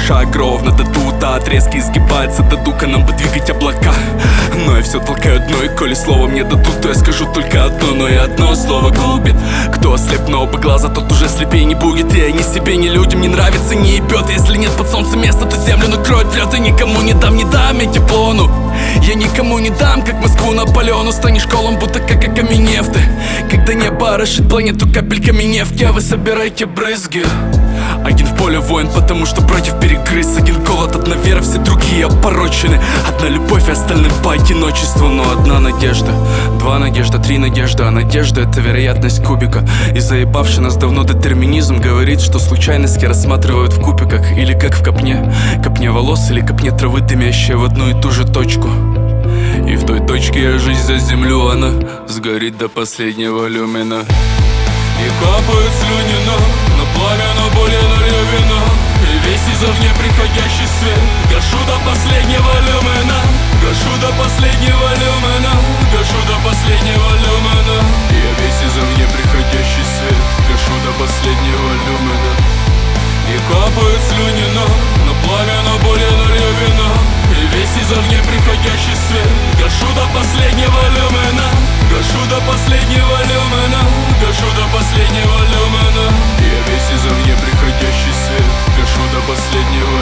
шаг ровно до тута, отрезки изгибается до дука, нам бы двигать облака. Но я все толкаю дно, и коли слово мне дадут, то я скажу только одно, но и одно слово губит. Кто ослеп на оба глаза, тот уже слепей не будет. Я ни себе, ни людям не нравится, не ебет. Если нет под солнцем места, то землю накроет лед. И никому не дам я тепло, ну я никому не дам, как Москву Наполеону. Станешь колом, будто как окаменев ты. Когда небо орошит планету капельками нефти, а вы собираете брызги. Один в поле воин, потому что против перегрыз. Один голод, одна вера, все другие опорочены. Одна любовь, и остальным по одиночеству. Но одна надежда, два надежда, три надежда. А надежда — это вероятность кубика. И заебавший нас давно детерминизм говорит, что случайности рассматривают в кубиках. Или как в копне, копне волос или копне травы, дымящая в одну и ту же точку. И в той точке я жизнь за землю, она сгорит до последнего люмина. И капают слюни на пламя, но более налью вино. И весь извне приходящий свет гашу до последнего люмина. Гашу до последнего люмина. Гашу до последнего люмина. И я весь извне приходящий свет гашу до последнего люмина. И капают слюни на пламя, но более налью вино. И весь извне приходящий свет гашу до последнего люмина. Гашу до последнего люмина. Гашу до последнего люмина. Я весь извне приходящий свет гашу до последнего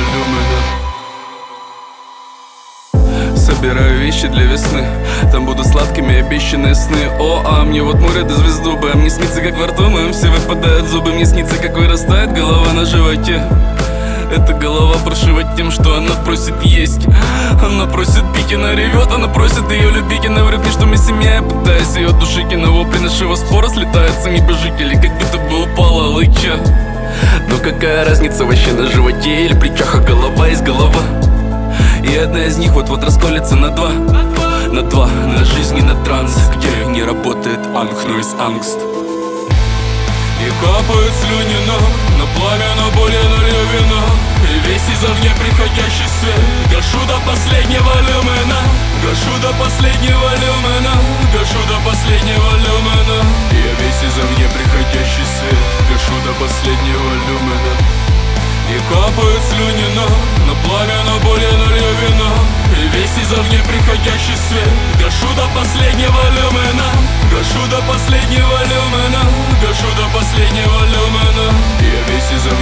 люмина. Собираю вещи для весны, там будут сладкими обещанные сны. О, а мне вот море до звездубы, а мне снится, как во рту моем все выпадают зубы. Мне снится, как вырастает голова на животе. Эта голова прошивает тем, что она просит есть. Она просит пить, она ревет, она просит ее любить. Она врет мне, что мы семья, я пытаюсь ее душить. И на вопли нашего спора слетаются небожители, как будто бы упала лыча. Но какая разница вообще на животе или плечах, а голова есть голова. И одна из них вот-вот расколется на два. На жизнь и на транс, где не работает анг, но есть ангст. И капают слюни на пламя, но более налью вино. И весь из огня приходящий свет гашу до последнего люмина. Гашу до последнего люмина. Гашу до последнего люмина. И я весь из огня приходящий свет гашу до последнего люмина. И капают слюни на пламя, но более налью вино. И весь из огня приходящий свет гашу до последнего люмина. Гашу до последнего люмина. Гашу до последнего люмина. И я весь из огня